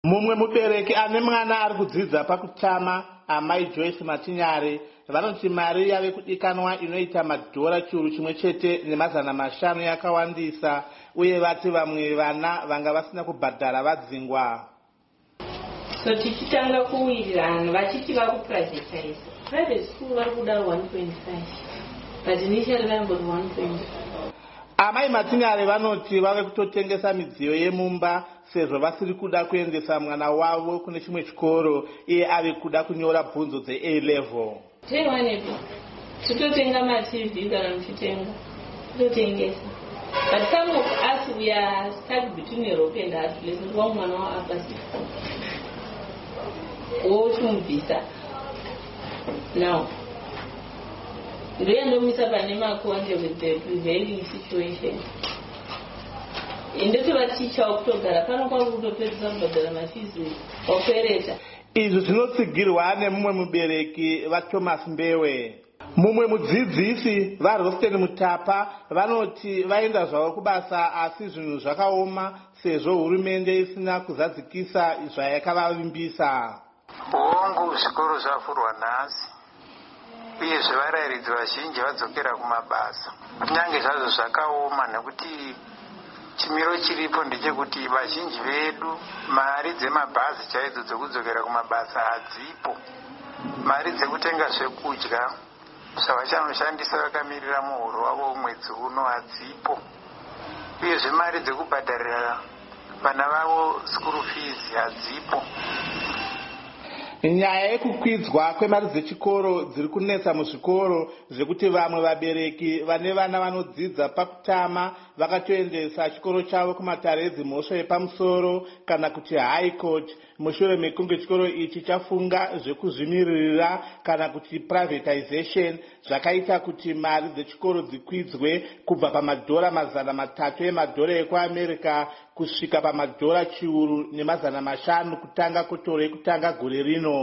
Mumwe mubereki ane mwana ari kudzidza pakutama, amai Joyce Matinyare, vanoti mari yave kudikanwa inoita madhora chiuru chimwe chete ne500 yakawandisa, uye vati vamwe vana vanga vasina kubhadhara vadzingwa. So tichitanga kuwirirana vachiti vakuprivatize. Private school vari kuda 1.5 but initially vanongoti 1.5. Amai Matinyare vanoti vave kutotengesa midziyo yemumba sezvo vasiri kuda kuendesa mwana wavo kune chimwe chikoro iye ave kuda kunyora bvunzo dze-A level. Teiwanepi titotenga ma-TV kana muchitenga totengesa. But some of us we are stuck between a rope and a hard place. One mwana wa apasi wochumubvisa now ndoyandomisa pane makonde with the prevailing situation. Indoti vaticha okutogara pano kwari kutopedzisa kubhadhara mafizi okwereta. Izvi zvinotsigirwa nemumwe mubereki vaThomas Mbewe. Mumwe mudzidzisi vaRosten Mutapa vanoti vaenda zvavo kubasa asi zvinhu zvakaoma sezvo hurumende isina kuzadzikisa zvayakavavimbisa. Hongu zvikoro zvavhurwa nhasi uyezve varairidzi vazhinji vadzokera kumabasa. Kunyange zvazvo zvakaoma nekuti chimiro chiripo ndechekuti vazhinji vedu mari dzemabhazi chaidzo dzekudzokera kumabasa hadzipo. Mari dzekutenga zvekudya zvavachanoshandisa vakamirira muhuro wavo mwedzi uno hadzipo. Uyezve mari dzekubhadharira vana vavo school fees hadzipo. Nyaya yekukwidzwa kwemari dzechikoro dziri kunetsa muzvikoro zvekuti vamwe vabereki vane vana vanodzidza pakutama vakatoendesa chikoro chavo kumatare edzimhosva yepamusoro kana kuti high court mushure mekunge chikoro ichi chafunga zvekuzvimiririra kana kuti privatization, zvakaita kuti mari dzechikoro dzikwidzwe kubva pamadhora 300 emadhora ekuAmerica kusvika pamadhora 1,500 kutanga kotoro yekutanga gore rino.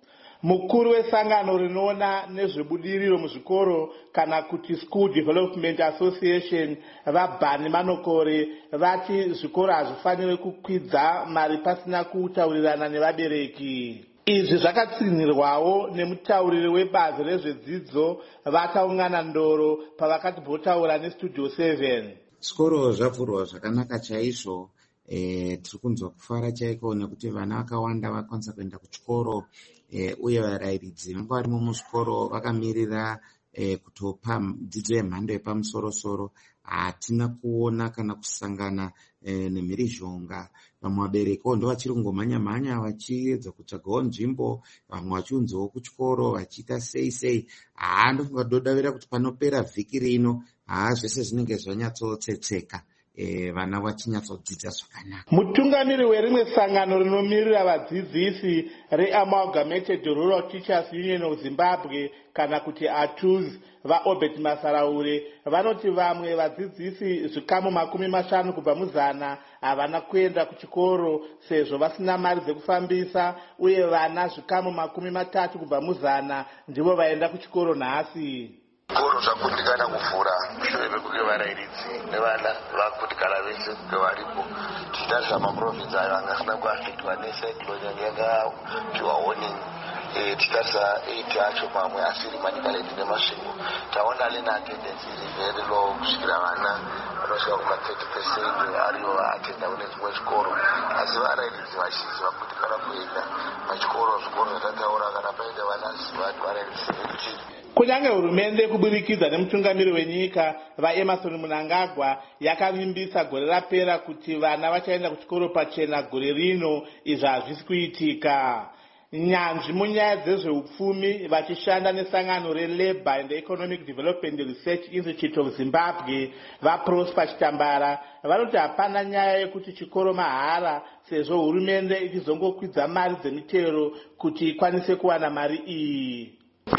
Mukuru wesangano rinoona nezvebudiriro muzvikoro kana kuti School Development Association vaBhani Manokore vati zvikoro hazvifaniri kukwidza mari pasina kutaurirana nevabereki. Izvi zvakatsinirwawo nemutauriri webazi rezvedzidzo vakaungana Ndoro pavakati votaura neStudio 7. Zvikoro zvavhurwa zvakanaka chaizvo. Tiri kunzwa kufara chaiko nekuti vana vakawanda vakwanisa kuenda kuchikoro uye varairidzi vanga varimo muzvikoro vakamirira kutopa dzidzo yemhando yepamusoro-soro. Hatina kuona kana kusangana nemhirizhonga. Vamwe vabereki ndo vachiri kungomhanya-mhanya vachiedza kutsvagawo nzvimbo, vamwe vachiunzawo kuchikoro vachiita sei. Ndofunga dodavira kuti panopera vhiki rino zvese zvinenge zvanyatsotsetseka. Vana vachinyatsodzidza zvakanaka. Mutungamiri werimwe sangano rinomirira vadzidzisi reAmalgamated Rural Teachers Union of Zimbabwe kana kuti ATUZ vaObert Masaraure vanoti vamwe vadzidzisi zvikamu 50 kubva muzana havana kuenda kuchikoro sezvo vasina mari dzekufambisa, uye vana zvikamu 30 kubva muzana ndivo vaenda kuchikoro nhasi. Zvikoro zvakundikana kuvhura mushure mekunge varairidzi nevana vakundikana vese kunge varipo. Tichitarisa maprovinsi ayo anga asina kuafektwa necyclone yange yakapiwa warning. Tichitarisa 8 acho mamwe asiri Manicaland nemasvingo. Taona alina attendance iri very low kusvikira vana vanosvika kuma 30% arivo vaatenda kune zvimwe zvikoro. Asi varairidzi vazhinji vakundikana kuenda pachikoro. Zvikoro zvatataura kana paita vana zivati varairidzi 17. Kunyange hurumende kuburikidza nemutungamiri wenyika vaEmerson Mnangagwa yakavimbisa gore rapera kuti vana vachaenda kuchikoro pachena gore rino, izvi hazvisi kuitika. Nyanzvi munyaya dzezveupfumi vachishanda nesangano reLabour and Economic Development Research Institute of Zimbabwe vaProsper Chitambara vanoti hapana nyaya yekuti chikoro mahara sezvo hurumende ichizongokwidza mari dzemitero kuti ikwanise kuwana mari iyi.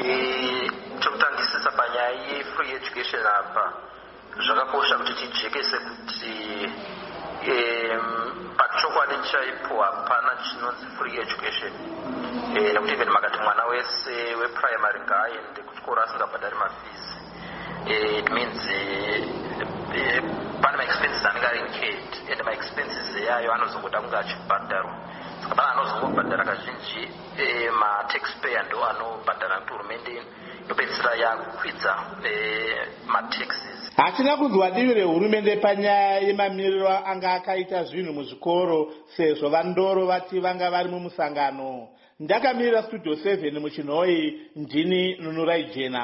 Chokutangisisa panyaya yefree education apa zvakakosha kuti tijekese kuti pachokwadi chaipo hapana chinonzi free education. Nekuti even makati mwana wese weprimary ngaaende kuchikoro asingabhadhari mafizi. It means pane maexpenses anenge ari incurred and maexpenses yayo anozongoda kunge achibhadharwa. Saka anozongobhadhara kazhinji mataxpayer ndo anobhadhara kuti hurumende yopedzisira yakukwidza mataxes. hatina kunzwa divi rehurumende panyaya yemamiriro anga akaita zvinhu muzvikoro sezvo vandoro vati vanga vari mumusangano. Ndakamirira Studio 7 muchinhoi, ndini Nunurai Jena.